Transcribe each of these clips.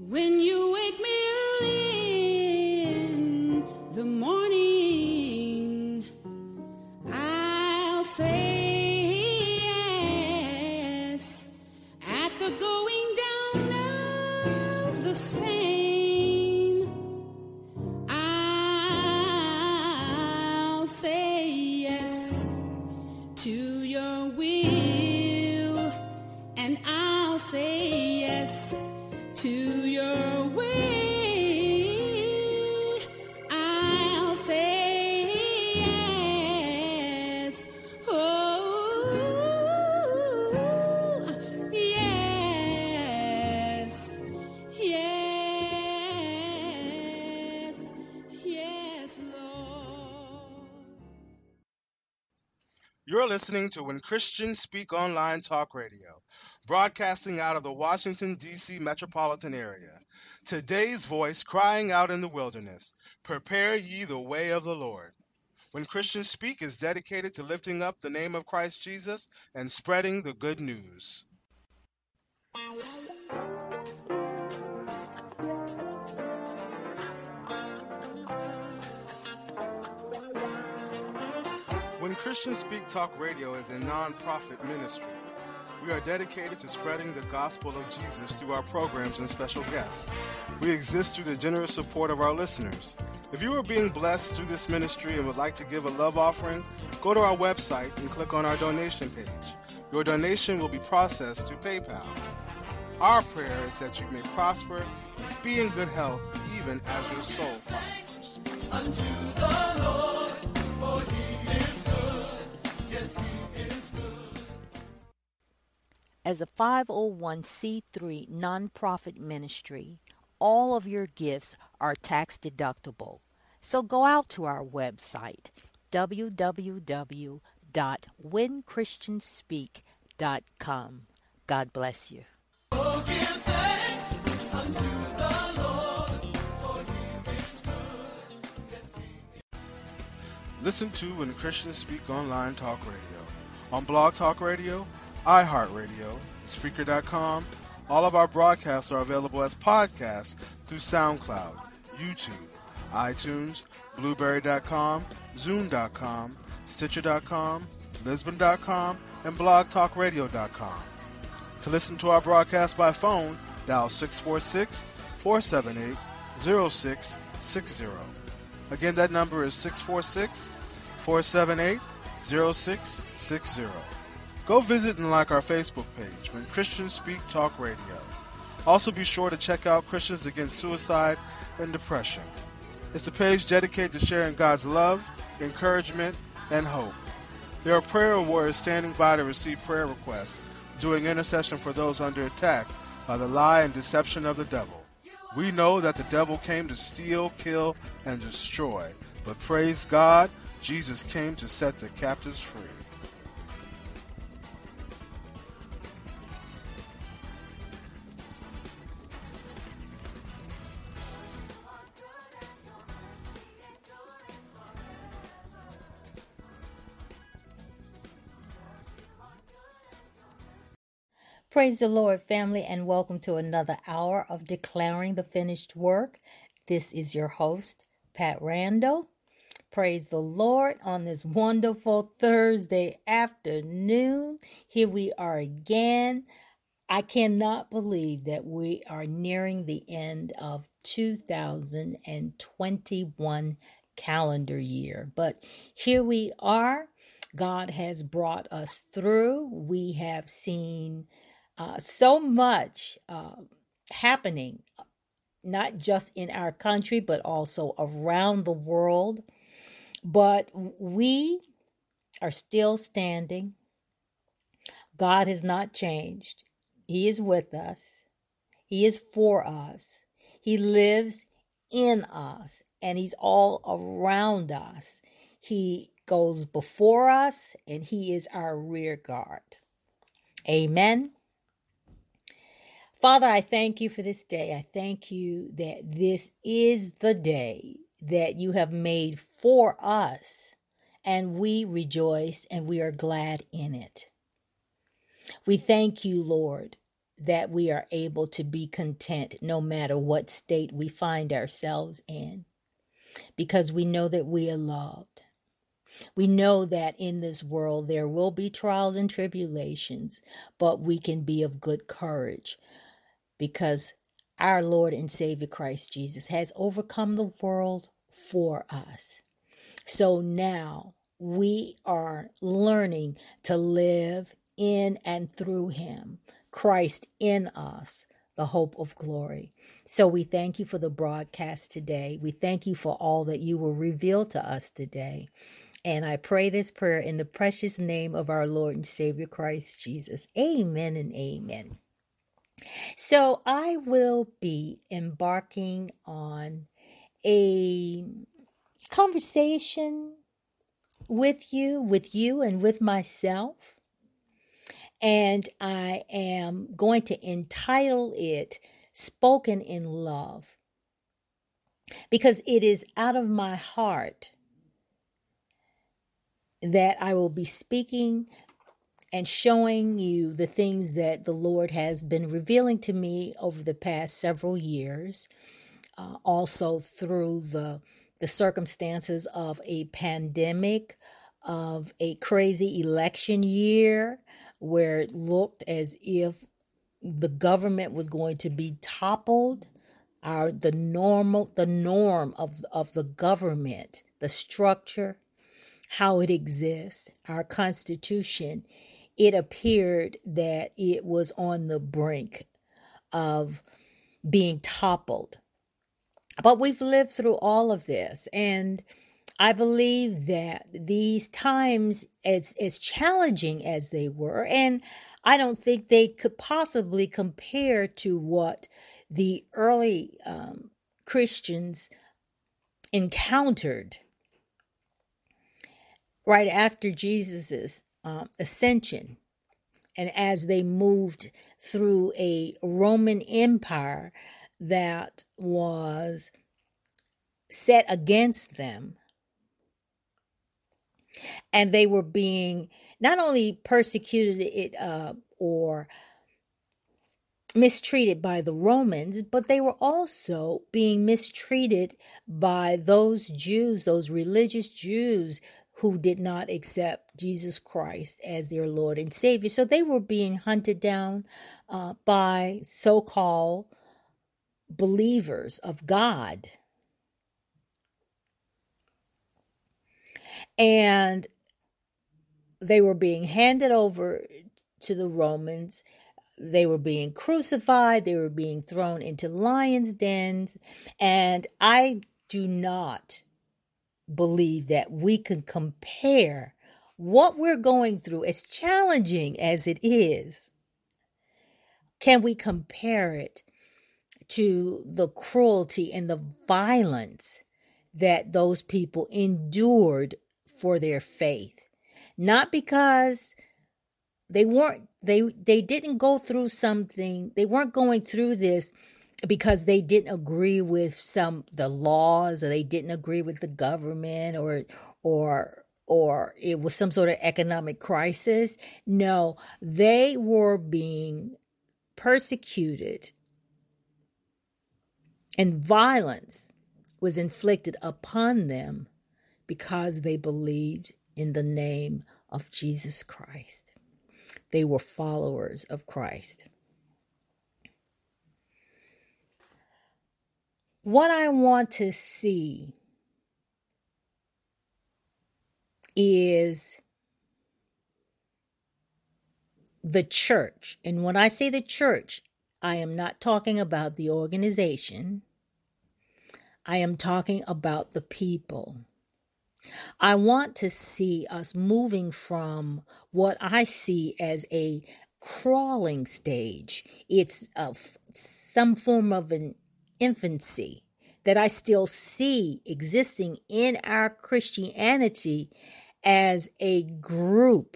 When you wake me early in the morning, I'll say yes. At the going down of the same, I'll say yes to your will, and I'll say yes to your way. I'll say yes. Oh, yes. Yes. Yes, Lord. You're listening to When Christians Speak Online Talk Radio, broadcasting out of the Washington, D.C. metropolitan area. Today's voice crying out in the wilderness, prepare ye the way of the Lord. When Christians Speak is dedicated to lifting up the name of Christ Jesus and spreading the good news. When Christians Speak Talk Radio is a non-profit ministry. We are dedicated to spreading the gospel of Jesus through our programs and special guests. We exist through the generous support of our listeners. If you are being blessed through this ministry and would like to give a love offering, go to our website and click on our donation page. Your donation will be processed through PayPal. Our prayer is that you may prosper, be in good health, even as your soul prospers. Unto the Lord, for he is good. Yes, he is good. As a 501c3 nonprofit ministry, all of your gifts are tax deductible. So go out to our website, www.whenchristianspeak.com. God bless you. Oh, give thanks unto the Lord, for he is good. Yes, he is. Listen to When Christians Speak Online Talk Radio on Blog Talk Radio, iHeartRadio, Spreaker.com. All of our broadcasts are available as podcasts through SoundCloud, YouTube, iTunes, Blueberry.com, Zoom.com, Stitcher.com, Lisbon.com, and BlogTalkRadio.com. To listen to our broadcast by phone, dial 646-478-0660. Again, that number is 646-478-0660. Go visit and like our Facebook page, When Christians Speak Talk Radio. Also be sure to check out Christians Against Suicide and Depression. It's a page dedicated to sharing God's love, encouragement, and hope. There are prayer warriors standing by to receive prayer requests, doing intercession for those under attack by the lie and deception of the devil. We know that the devil came to steal, kill, and destroy, but praise God, Jesus came to set the captives free. Praise the Lord, family, and welcome to another hour of Declaring the Finished Work. This is your host, Pat Randall. Praise the Lord on this wonderful Thursday afternoon. Here we are again. I cannot believe that we are nearing the end of 2021 calendar year. But here we are. God has brought us through. We have seen so much happening, not just in our country, but also around the world. But we are still standing. God has not changed. He is with us. He is for us. He lives in us, and he's all around us. He goes before us, and he is our rear guard. Amen. Father, I thank you for this day. I thank you that this is the day that you have made for us, and we rejoice and we are glad in it. We thank you, Lord, that we are able to be content no matter what state we find ourselves in, because we know that we are loved. We know that in this world there will be trials and tribulations, but we can be of good courage because our Lord and Savior Christ Jesus has overcome the world for us. So now we are learning to live in and through Him, Christ in us, the hope of glory. So we thank you for the broadcast today. We thank you for all that you will reveal to us today. And I pray this prayer in the precious name of our Lord and Savior Christ Jesus. Amen and amen. So I will be embarking on a conversation with you and with myself. And I am going to entitle it Spoken in Love, because it is out of my heart that I will be speaking and showing you the things that the Lord has been revealing to me over the past several years, also through the circumstances of a pandemic, of a crazy election year where it looked as if the government was going to be toppled. The norm of the government, the structure, how it exists, our Constitution, it appeared that it was on the brink of being toppled. But we've lived through all of this, and I believe that these times, as challenging as they were, and I don't think they could possibly compare to what the early Christians encountered right after Jesus's ascension, and as they moved through a Roman Empire that was set against them. And they were being not only persecuted or mistreated by the Romans, but they were also being mistreated by those Jews, those religious Jews who did not accept Jesus Christ as their Lord and Savior. So they were being hunted down by so-called believers of God. And they were being handed over to the Romans. They were being crucified. They were being thrown into lions' dens. And I do not believe that we can compare what we're going through, as challenging as it is. Can we compare it to the cruelty and the violence that those people endured for their faith? Not because they didn't go through something, they weren't going through this because they didn't agree with the laws, or they didn't agree with the government, or it was some sort of economic crisis. No, they were being persecuted, and violence was inflicted upon them because they believed in the name of Jesus Christ. They were followers of Christ. What I want to see is the church. And when I say the church, I am not talking about the organization. I am talking about the people. I want to see us moving from what I see as a crawling stage. It's some form of an infancy that I still see existing in our Christianity as a group.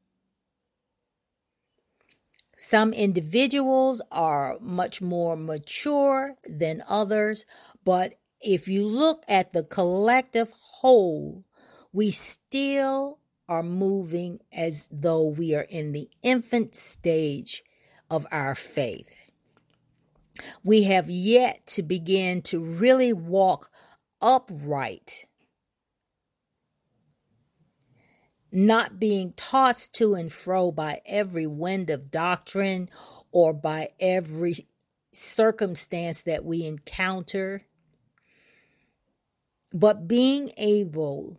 Some individuals are much more mature than others, but if you look at the collective whole, we still are moving as though we are in the infant stage of our faith. We have yet to begin to really walk upright, not being tossed to and fro by every wind of doctrine or by every circumstance that we encounter, but being able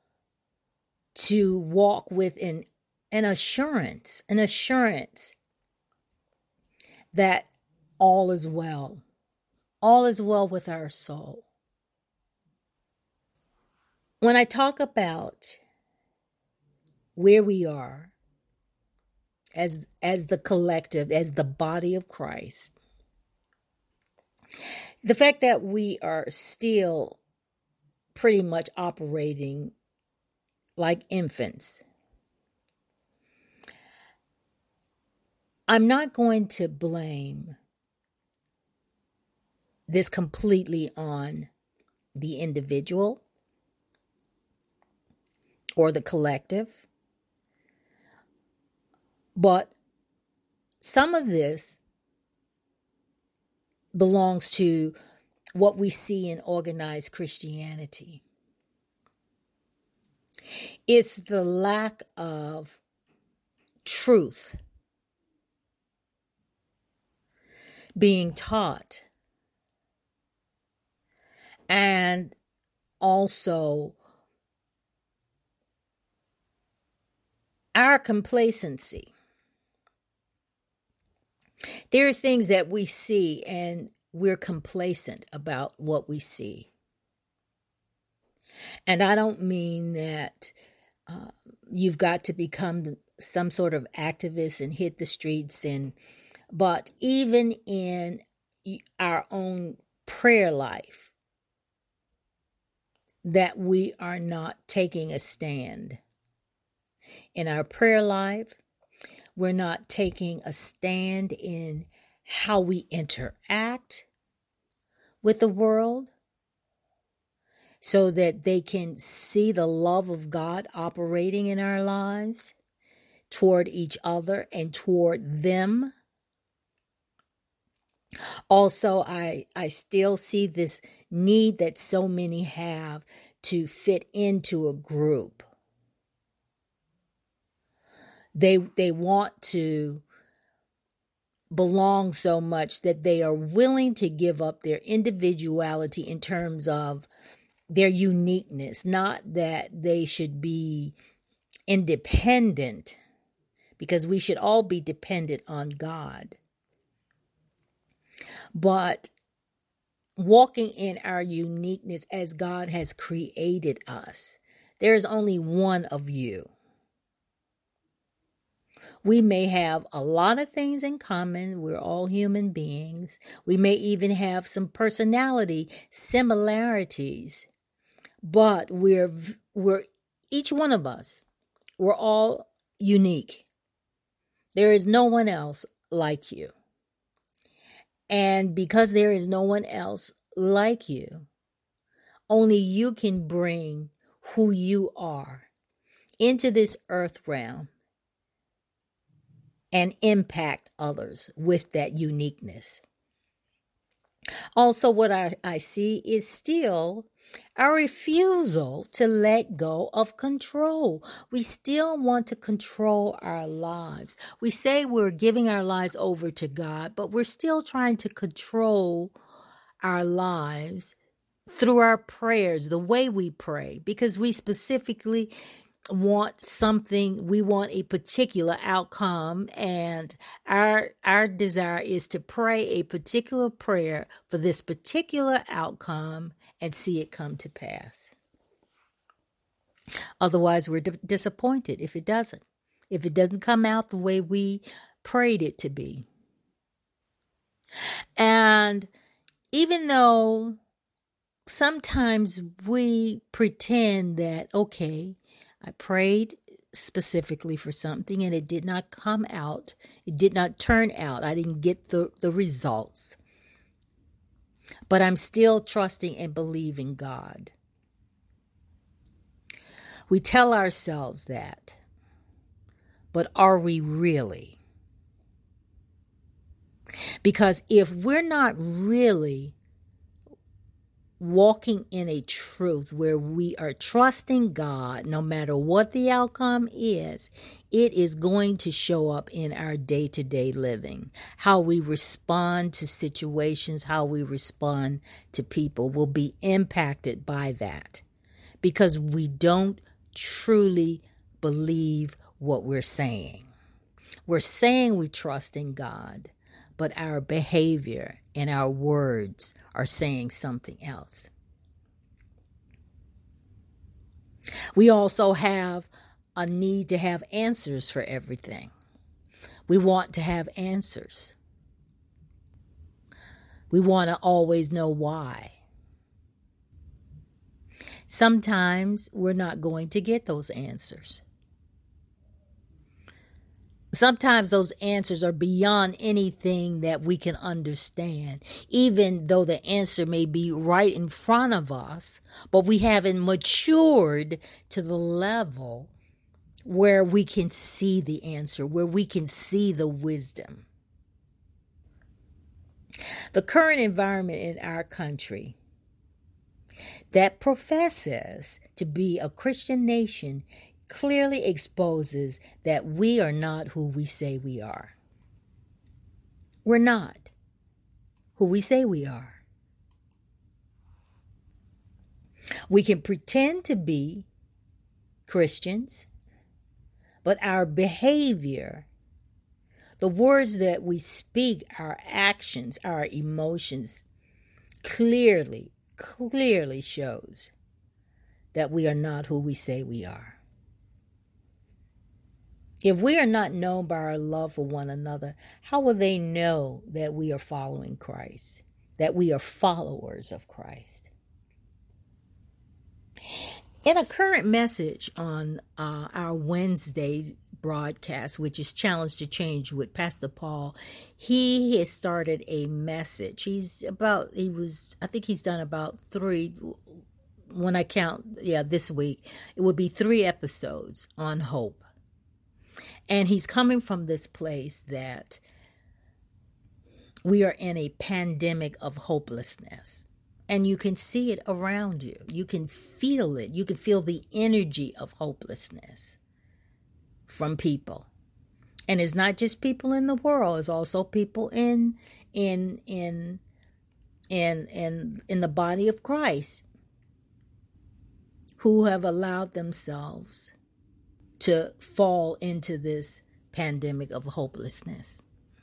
to walk with an assurance that all is well. All is well with our soul. When I talk about where we are as the collective, as the body of Christ, the fact that we are still pretty much operating like infants, I'm not going to blame this completely on the individual or the collective, but some of this belongs to what we see in organized Christianity. It's the lack of truth being taught, and also our complacency. There are things that we see and we're complacent about what we see. And I don't mean that you've got to become some sort of activist and hit the streets, but even in our own prayer life, that we are not taking a stand. In our prayer life, we're not taking a stand in how we interact with the world so that they can see the love of God operating in our lives toward each other and toward them. Also, I still see this need that so many have to fit into a group. They want to belong so much that they are willing to give up their individuality in terms of their uniqueness. Not that they should be independent, because we should all be dependent on God. But walking in our uniqueness as God has created us. There is only one of you. We may have a lot of things in common. We're all human beings. We may even have some personality similarities. But we're each one of us, we're all unique. There is no one else like you. And because there is no one else like you, only you can bring who you are into this earth realm and impact others with that uniqueness. Also, what I see is still a refusal to let go of control. We still want to control our lives. We say we're giving our lives over to God, but we're still trying to control our lives through our prayers, the way we pray, because we specifically want something, we want a particular outcome, and our desire is to pray a particular prayer for this particular outcome and see it come to pass. Otherwise, we're disappointed if it doesn't come out the way we prayed it to be. And even though sometimes we pretend that, okay, I prayed specifically for something and it did not come out. It did not turn out. I didn't get the results. But I'm still trusting and believing God. We tell ourselves that. But are we really? Because if we're not really walking in a truth where we are trusting God, no matter what the outcome is, it is going to show up in our day-to-day living. How we respond to situations, how we respond to people will be impacted by that, because we don't truly believe what we're saying. We're saying we trust in God, but our behavior and our words are saying something else. We also have a need to have answers for everything. We want to have answers. We want to always know why. Sometimes we're not going to get those answers. Sometimes those answers are beyond anything that we can understand, even though the answer may be right in front of us, but we haven't matured to the level where we can see the answer, where we can see the wisdom. The current environment in our country that professes to be a Christian nation clearly exposes that we are not who we say we are. We're not who we say we are. We can pretend to be Christians, but our behavior, the words that we speak, our actions, our emotions, clearly shows that we are not who we say we are. If we are not known by our love for one another, how will they know that we are following Christ, that we are followers of Christ? In a current message on our Wednesday broadcast, which is Challenge to Change with Pastor Paul, he has started a message. I think he's done about 3, when I count, this week, it would be 3 episodes on hope. And he's coming from this place that we are in a pandemic of hopelessness. And you can see it around you. You can feel it. You can feel the energy of hopelessness from people. And it's not just people in the world, it's also people in the body of Christ who have allowed themselves to fall into this pandemic of hopelessness.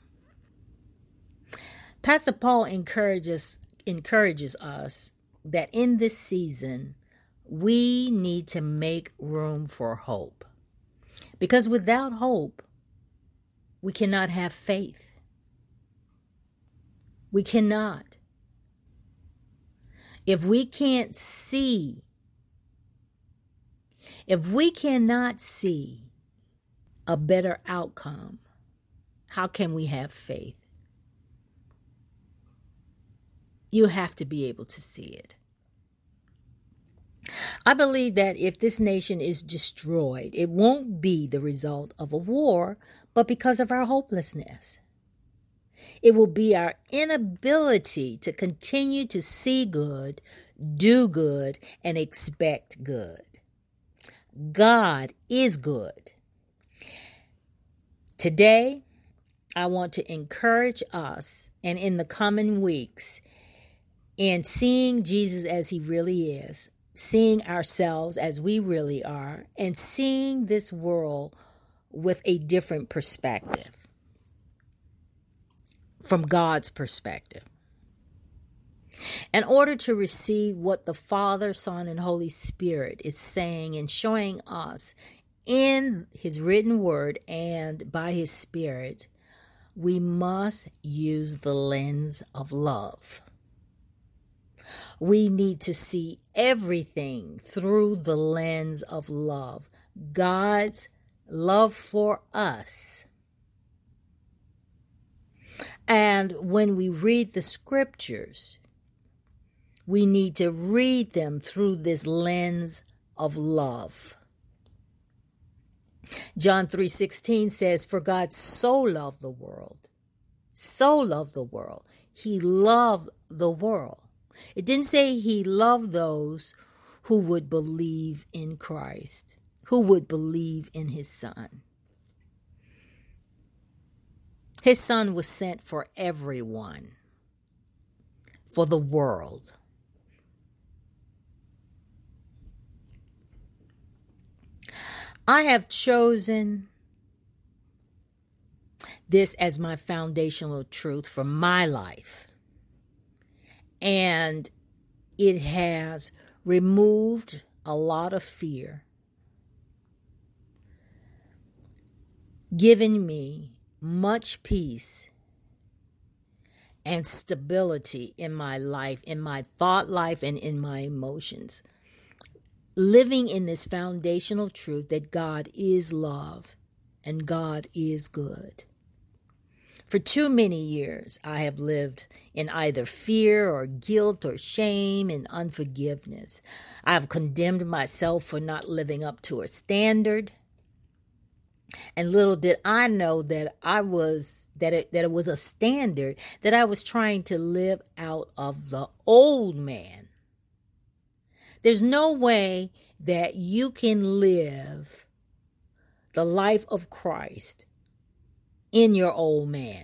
Pastor Paul encourages us that in this season, we need to make room for hope. Because without hope, we cannot have faith. We cannot. If we cannot see a better outcome, how can we have faith? You have to be able to see it. I believe that if this nation is destroyed, it won't be the result of a war, but because of our hopelessness. It will be our inability to continue to see good, do good, and expect good. God is good. Today, I want to encourage us, and in the coming weeks, in seeing Jesus as he really is, seeing ourselves as we really are, and seeing this world with a different perspective, from God's perspective. In order to receive what the Father, Son, and Holy Spirit is saying and showing us in his written word and by his Spirit, we must use the lens of love. We need to see everything through the lens of love. God's love for us. And when we read the scriptures, we need to read them through this lens of love. John 3:16 says, "For God so loved the world." so loved the world. He loved the world. It didn't say he loved those who would believe in Christ, who would believe in his son. His son was sent for everyone, for the world. I have chosen this as my foundational truth for my life. And it has removed a lot of fear, given me much peace and stability in my life, in my thought life, and in my emotions. Living in this foundational truth that God is love and God is good. For too many years, I have lived in either fear or guilt or shame and unforgiveness. I have condemned myself for not living up to a standard. And little did I know that it was a standard that I was trying to live out of the old man. There's no way that you can live the life of Christ in your old man.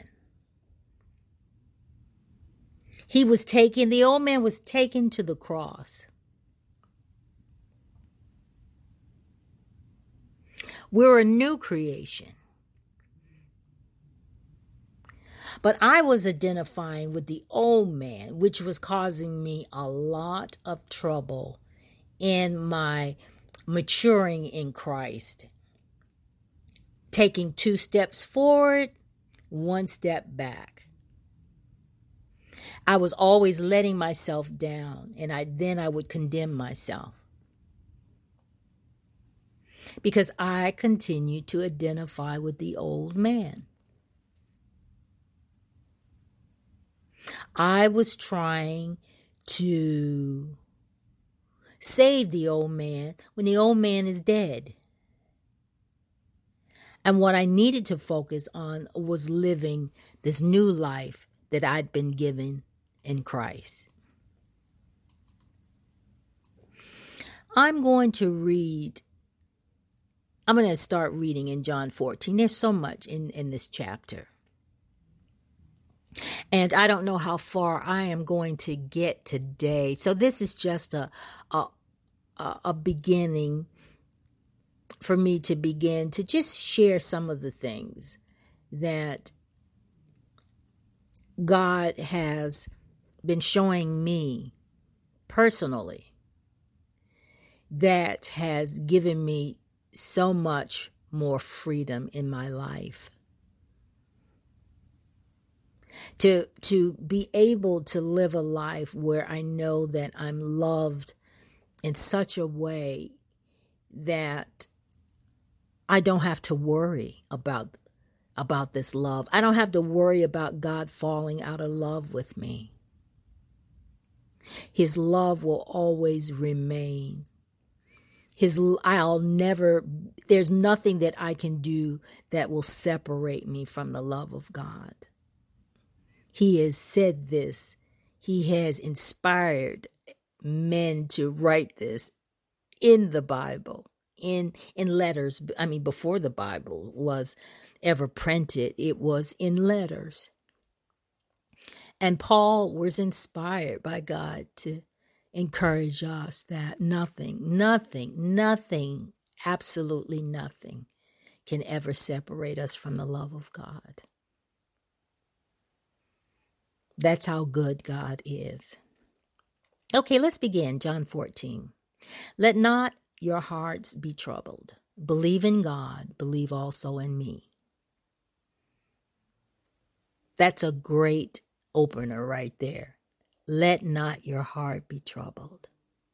The old man was taken to the cross. We're a new creation. But I was identifying with the old man, which was causing me a lot of trouble in my maturing in Christ. Taking 2 steps forward, 1 step back. I was always letting myself down, and I would condemn myself. Because I continued to identify with the old man. I was trying to save the old man when the old man is dead. And what I needed to focus on was living this new life that I'd been given in Christ. I'm going to start reading in John 14. There's so much in this chapter. And I don't know how far I am going to get today. So this is just a beginning for me to begin to just share some of the things that God has been showing me personally that has given me so much more freedom in my life. To be able to live a life where I know that I'm loved in such a way that I don't have to worry about this love. I don't have to worry about God falling out of love with me. His love will always remain. There's nothing that I can do that will separate me from the love of God. He has said this. He has inspired men to write this in the Bible, in letters. I mean, before the Bible was ever printed, it was in letters. And Paul was inspired by God to encourage us that nothing, absolutely nothing can ever separate us from the love of God. That's how good God is. Okay, let's begin. John 14. Let not your hearts be troubled. Believe in God. Believe also in me. That's a great opener right there. Let not your heart be troubled.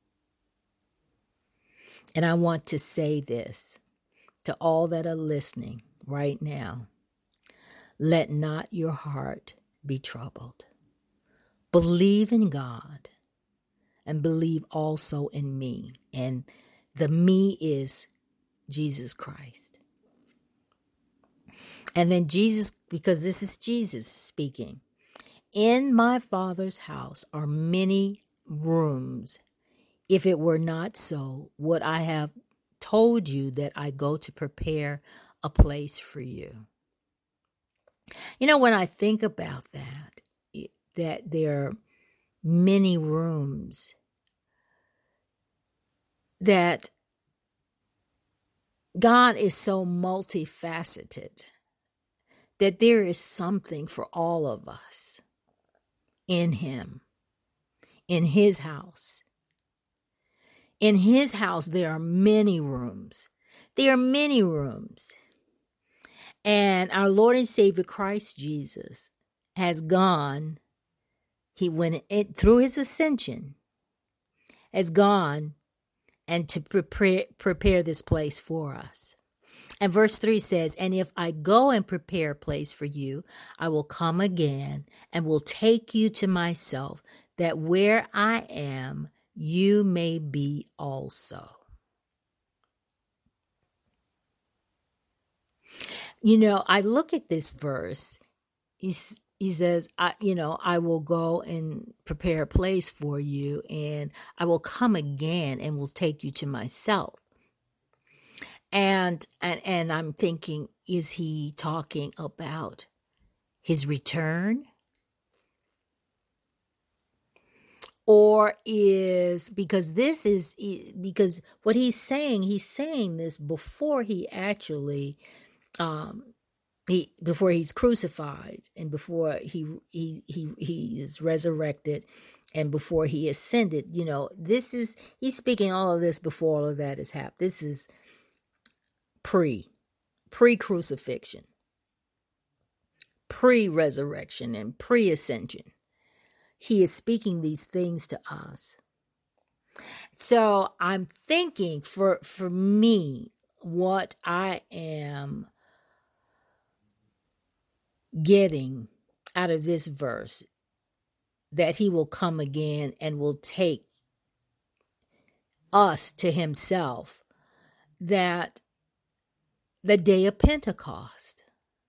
And I want to say this to all that are listening right now. Let not your heart be troubled. Believe in God and believe also in me. And the me is Jesus Christ. And then Jesus, because this is Jesus speaking, in my Father's house are many rooms. If it were not so, would I have told you that I go to prepare a place for you? You know, when I think about that there are many rooms, that God is so multifaceted, that there is something for all of us in Him, in His house. In His house, there are many rooms. There are many rooms. And our Lord and Savior Christ Jesus has gone, He went through His ascension, has gone and to prepare this place for us. And verse 3 says, and if I go and prepare a place for you, I will come again and will take you to myself, that where I am, you may be also. You know, I look at this verse. He says, I will go and prepare a place for you, and I will come again and will take you to myself. And I'm thinking, is he talking about his return? Or because what he's saying this before he actually, before he's crucified and before he is resurrected and before he ascended. You know, he's speaking all of this before all of that has happened. This is pre-crucifixion, pre-resurrection, and pre-ascension. He is speaking these things to us. So I'm thinking for me, what I am getting out of this verse, that he will come again and will take us to himself, that the day of Pentecost,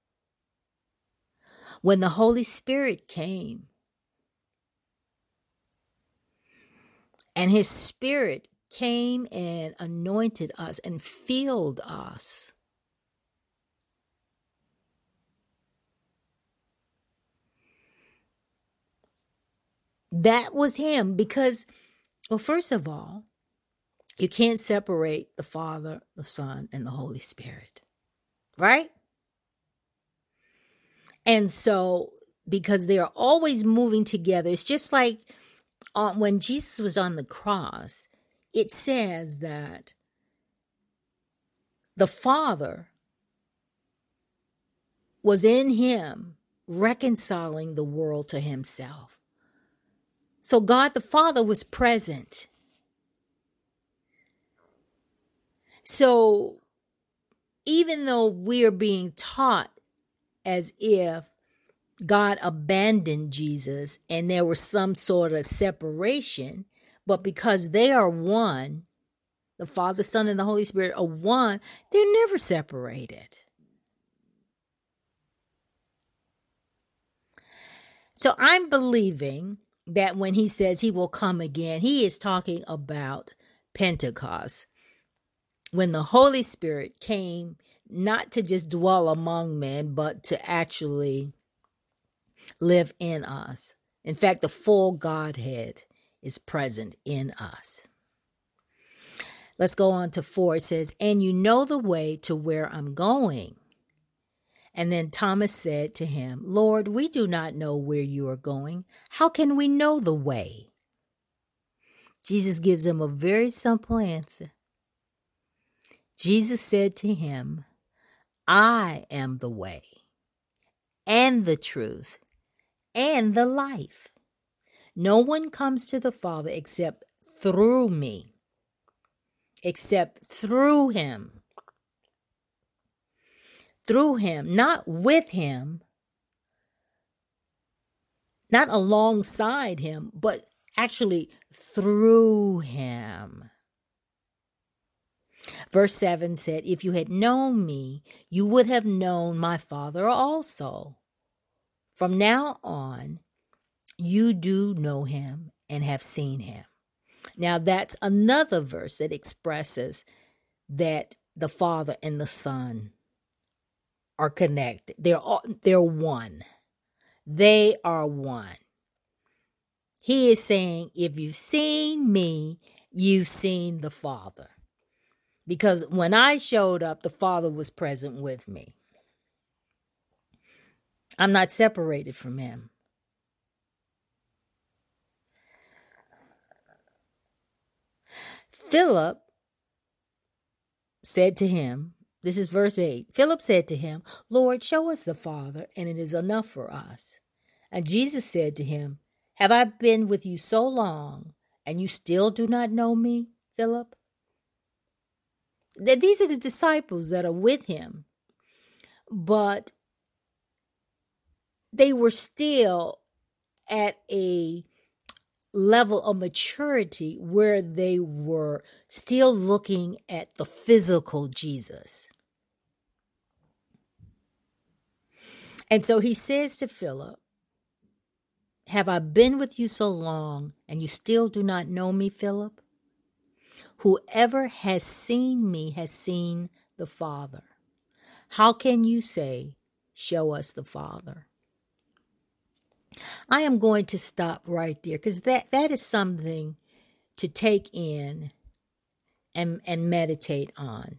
when the Holy Spirit came, and his Spirit came and anointed us and filled us, that was him. Because, well, first of all, you can't separate the Father, the Son, and the Holy Spirit, right? And so, because they are always moving together, it's just like when Jesus was on the cross, it says that the Father was in him, reconciling the world to himself. So God the Father was present. So even though we are being taught as if God abandoned Jesus and there was some sort of separation, but because they are one, the Father, Son, and the Holy Spirit are one, they're never separated. So I'm believing that when he says he will come again, he is talking about Pentecost, when the Holy Spirit came not to just dwell among men, but to actually live in us. In fact, the full Godhead is present in us. Let's go on to 4. It says, and you know the way to where I'm going. And then Thomas said to him, Lord, we do not know where you are going. How can we know the way? Jesus gives him a very simple answer. Jesus said to him, I am the way and the truth and the life. No one comes to the Father except through me, except through him. Through him, not with him, not alongside him, but actually through him. Verse 7 said, if you had known me, you would have known my Father also. From now on, you do know him and have seen him. Now, that's another verse that expresses that the Father and the Son are connected. They're one. They are one. He is saying, if you've seen me, you've seen the Father. Because when I showed up, the Father was present with me. I'm not separated from him. Philip said to him, this is verse 8, Philip said to him, Lord, show us the Father, and it is enough for us. And Jesus said to him, have I been with you so long, and you still do not know me, Philip? These are the disciples that are with him, but they were still at a level of maturity where they were still looking at the physical Jesus. And so he says to Philip, have I been with you so long and you still do not know me, Philip? Whoever has seen me has seen the Father. How can you say, show us the Father? I am going to stop right there because that is something to take in and meditate on.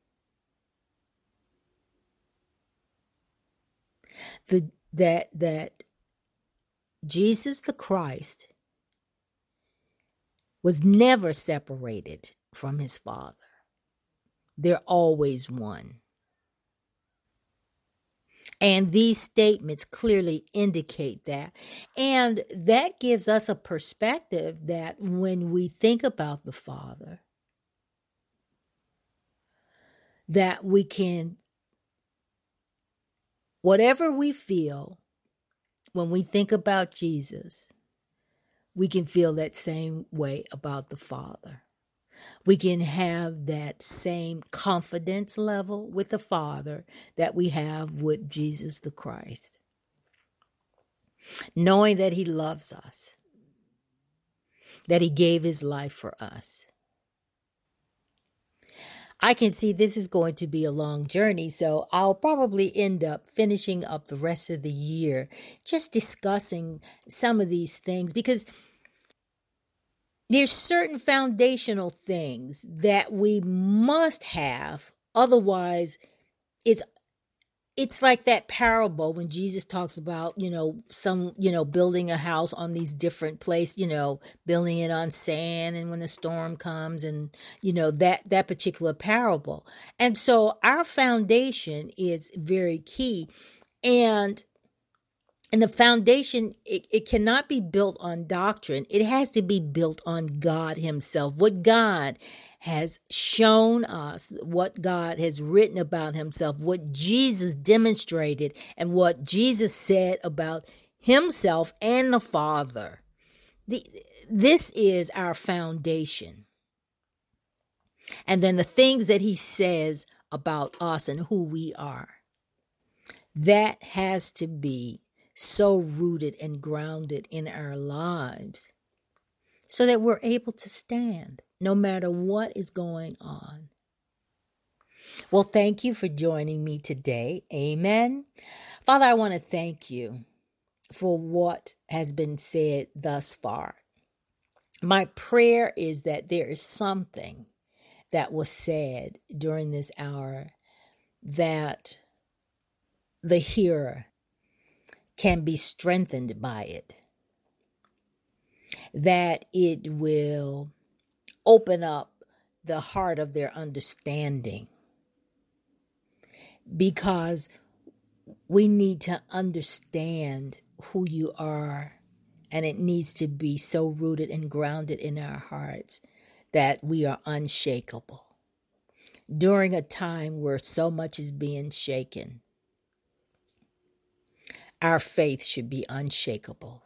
That Jesus the Christ was never separated from his Father. They're always one. And these statements clearly indicate that. And that gives us a perspective that when we think about the Father, that we can, whatever we feel when we think about Jesus, we can feel that same way about the Father. We can have that same confidence level with the Father that we have with Jesus the Christ. Knowing that he loves us, that he gave his life for us. I can see this is going to be a long journey, so I'll probably end up finishing up the rest of the year just discussing some of these things, because there's certain foundational things that we must have. Otherwise, it's like that parable when Jesus talks about, building a house on these different places, building it on sand, and when the storm comes, and, that particular parable. And so our foundation is very key. And the foundation, it cannot be built on doctrine. It has to be built on God himself. What God has shown us, what God has written about himself, what Jesus demonstrated, and what Jesus said about himself and the Father. This is our foundation. And then the things that he says about us and who we are. That has to be so rooted and grounded in our lives so that we're able to stand no matter what is going on. Well, thank you for joining me today. Amen. Father, I want to thank you for what has been said thus far. My prayer is that there is something that was said during this hour that the hearer can be strengthened by it, that it will open up the heart of their understanding, because we need to understand who you are, and it needs to be so rooted and grounded in our hearts that we are unshakable. During a time where so much is being shaken, our faith should be unshakable.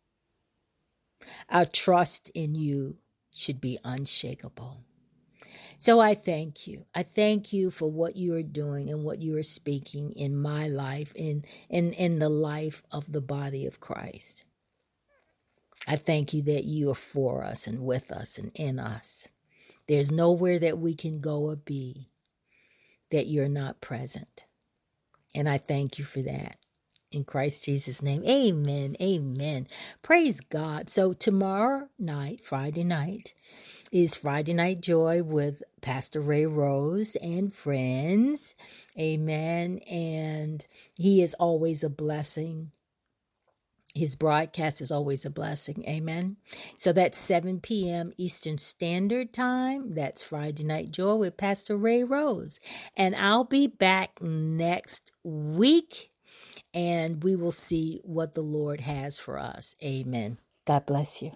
Our trust in you should be unshakable. So I thank you. I thank you for what you are doing and what you are speaking in my life, in the life of the body of Christ. I thank you that you are for us and with us and in us. There's nowhere that we can go or be that you're not present. And I thank you for that. In Christ Jesus' name, amen, amen. Praise God. So tomorrow night, Friday night, is Friday Night Joy with Pastor Ray Rose and friends. Amen. And he is always a blessing. His broadcast is always a blessing. Amen. So that's 7 p.m. Eastern Standard Time. That's Friday Night Joy with Pastor Ray Rose. And I'll be back next week and we will see what the Lord has for us. Amen. God bless you.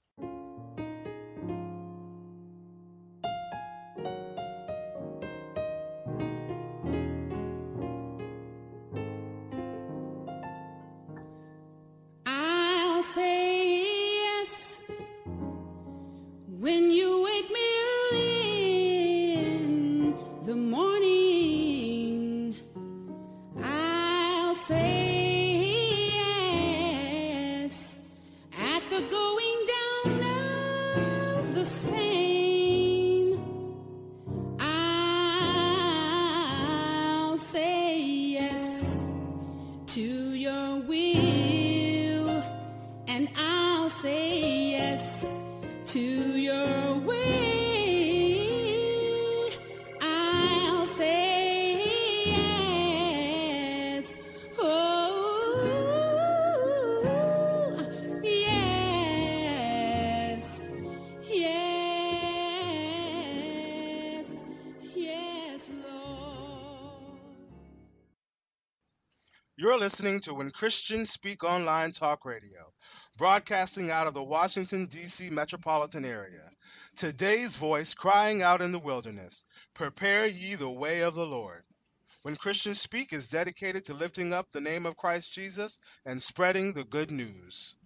I'll say yes when you wake me early in the morning. I'll say yes at the going down of the same. I'll say yes to your will, and I'll say yes to your way. I'll say yes. Oh, yes. Yes. Yes, Lord. You're listening to When Christians Speak Online Talk Radio, broadcasting out of the Washington, D.C. metropolitan area. Today's voice crying out in the wilderness, prepare ye the way of the Lord. When Christians Speak is dedicated to lifting up the name of Christ Jesus and spreading the good news.